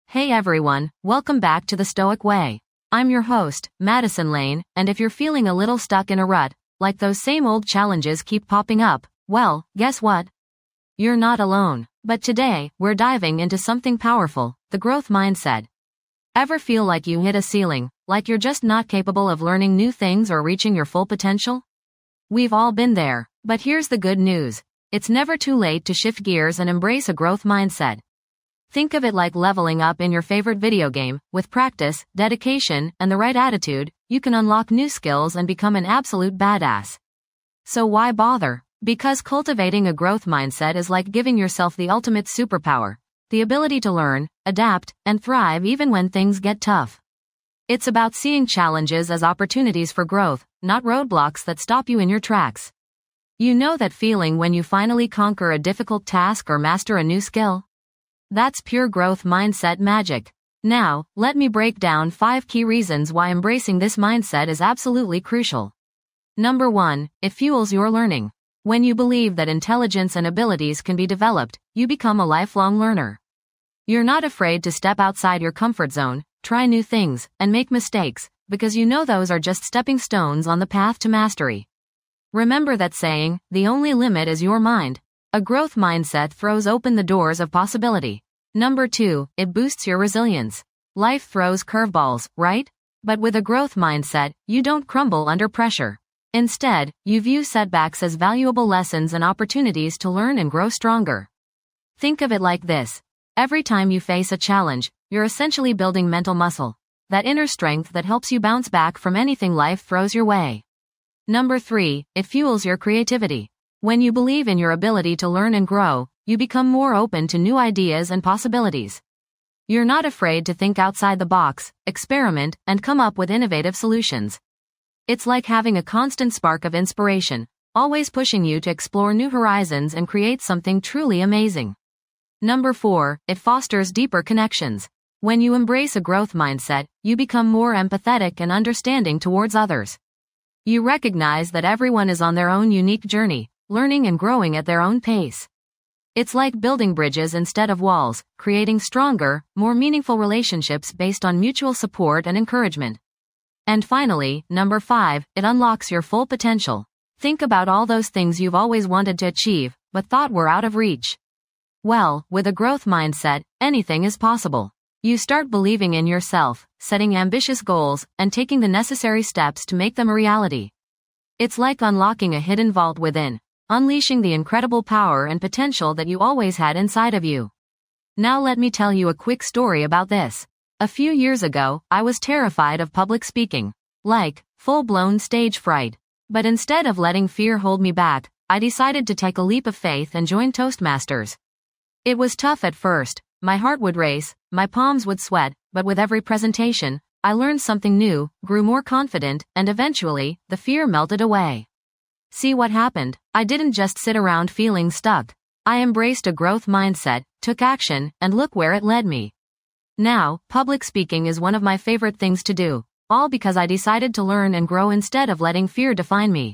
Hey everyone, welcome back to The Stoic Way. I'm your host, Madison Lane, and if you're feeling a little stuck in a rut, like those same old challenges keep popping up, well, guess what? You're not alone. But today, we're diving into something powerful, the growth mindset. Ever feel like you hit a ceiling, like you're just not capable of learning new things or reaching your full potential? We've all been there, but here's the good news. It's never too late to shift gears and embrace a growth mindset. Think of it like leveling up in your favorite video game. With practice, dedication, and the right attitude, you can unlock new skills and become an absolute badass. So why bother? Because cultivating a growth mindset is like giving yourself the ultimate superpower, the ability to learn, adapt, and thrive even when things get tough. It's about seeing challenges as opportunities for growth, not roadblocks that stop you in your tracks. You know that feeling when you finally conquer a difficult task or master a new skill? That's pure growth mindset magic. Now, let me break down 5 key reasons why embracing this mindset is absolutely crucial. Number 1, it fuels your learning. When you believe that intelligence and abilities can be developed, you become a lifelong learner. You're not afraid to step outside your comfort zone, try new things, and make mistakes, because you know those are just stepping stones on the path to mastery. Remember that saying, the only limit is your mind. A growth mindset throws open the doors of possibility. Number 2, it boosts your resilience. Life throws curveballs, right? But with a growth mindset, you don't crumble under pressure. Instead, you view setbacks as valuable lessons and opportunities to learn and grow stronger. Think of it like this. Every time you face a challenge, you're essentially building mental muscle, that inner strength that helps you bounce back from anything life throws your way. Number 3, it fuels your creativity. When you believe in your ability to learn and grow, you become more open to new ideas and possibilities. You're not afraid to think outside the box, experiment, and come up with innovative solutions. It's like having a constant spark of inspiration, always pushing you to explore new horizons and create something truly amazing. Number 4, it fosters deeper connections. When you embrace a growth mindset, you become more empathetic and understanding towards others. You recognize that everyone is on their own unique journey, learning and growing at their own pace. It's like building bridges instead of walls, creating stronger, more meaningful relationships based on mutual support and encouragement. And finally, number 5, it unlocks your full potential. Think about all those things you've always wanted to achieve, but thought were out of reach. Well, with a growth mindset, anything is possible. You start believing in yourself, setting ambitious goals, and taking the necessary steps to make them a reality. It's like unlocking a hidden vault within, unleashing the incredible power and potential that you always had inside of you. Now let me tell you a quick story about this. A few years ago, I was terrified of public speaking. Like, full-blown stage fright. But instead of letting fear hold me back, I decided to take a leap of faith and join Toastmasters. It was tough at first. My heart would race, my palms would sweat, but with every presentation, I learned something new, grew more confident, and eventually, the fear melted away. See what happened? I didn't just sit around feeling stuck. I embraced a growth mindset, took action, and look where it led me. Now, public speaking is one of my favorite things to do, all because I decided to learn and grow instead of letting fear define me.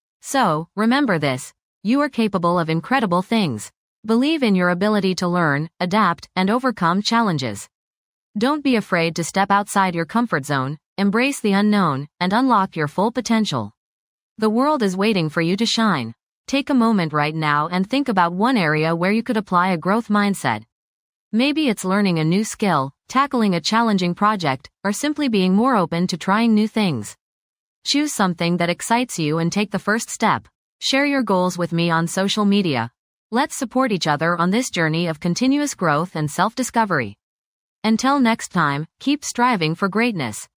So, remember this. You are capable of incredible things. Believe in your ability to learn, adapt, and overcome challenges. Don't be afraid to step outside your comfort zone, embrace the unknown, and unlock your full potential. The world is waiting for you to shine. Take a moment right now and think about one area where you could apply a growth mindset. Maybe it's learning a new skill, tackling a challenging project, or simply being more open to trying new things. Choose something that excites you and take the first step. Share your goals with me on social media. Let's support each other on this journey of continuous growth and self-discovery. Until next time, keep striving for greatness.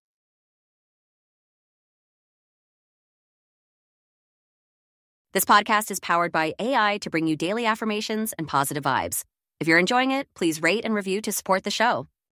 This podcast is powered by AI to bring you daily affirmations and positive vibes. If you're enjoying it, please rate and review to support the show.